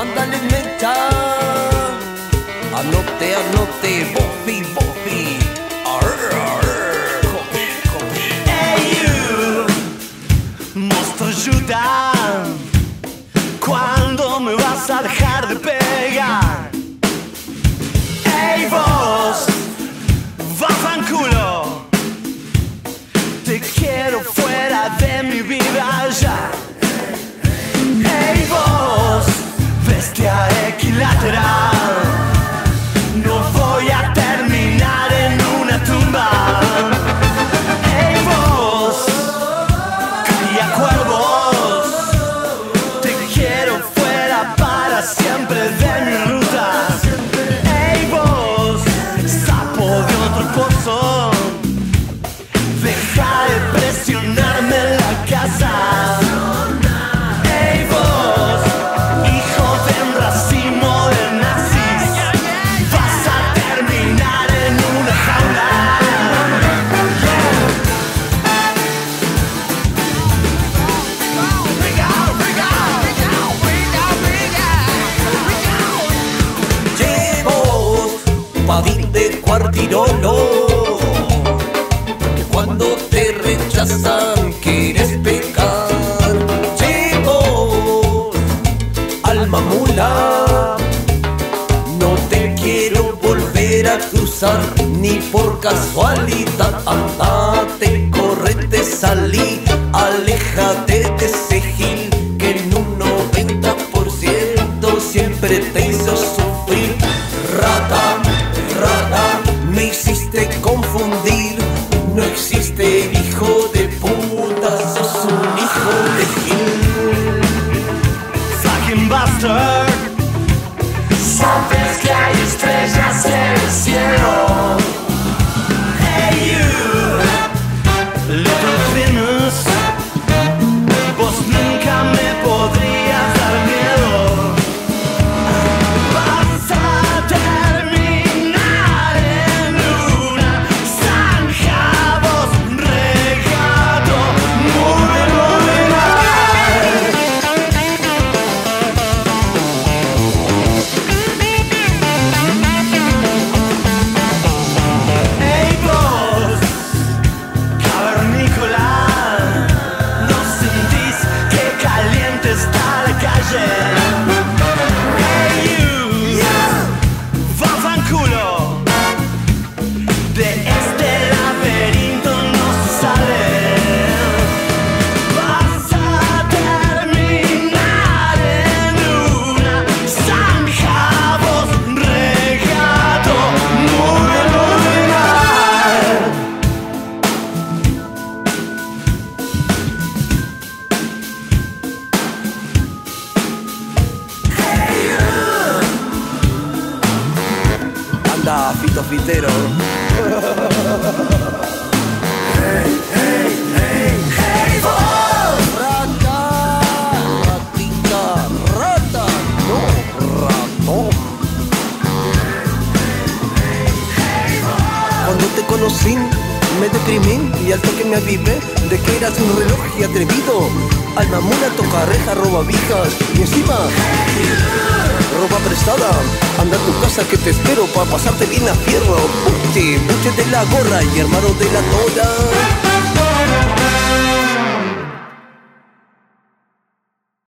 mándale mecha. Anote, anote, bofi, bofi. Hey you, mostro ayuda. ¿Cuándo me vas a dejar de pegar? Hey vos, vafanculo, te quiero fuera de mi vida ya. Hey vos, bestia equilateral, no voy a terminar en una tumba. Hey vos, cría cuervos, te quiero fuera para siempre de mi ruta. Hey vos, sapo de otro pozo, deja de presionarme en la casa. Hey vos, hijo de un racimo de nazis, vas a terminar en una jaula. Llevos, padín de cuartirolo, que cuando te rechazan quieres pecar. Llevos, alma mula, no te quiero volver a cruzar ni por casualidad. Andate, correte, salí, aléjate de ese gil que en un 90% siempre te hizo sufrir. Rata, rata, me hiciste confundir. No existe el hijo de puta, sos un hijo de gil. Fucking bastard, sabes que hay estrellas en el cielo. Hey you, little Venus, vos nunca me podrías dar miedo. Vas a terminar en una zanja, vos regato muy, muy mal. Hey vos, cavernícola, ¿no sentís que caliente está la calle? Hey you, vafanculo, de este laberinto no se sale. Vas a terminar en una zanja, vos regato muy, muy mal. Anda, fito fitero. Hey vos, Rata, ratita, rata, no, ratón. Cuando te conocí, me deprimí y al toque me avivé de que eras un reloj y atrevido. Alma mula, toca reja, roba vijas y encima ropa prestada. Anda a tu casa que te espero para pasarte bien a fierro. Buche, buche de la gorra y hermano de la tola.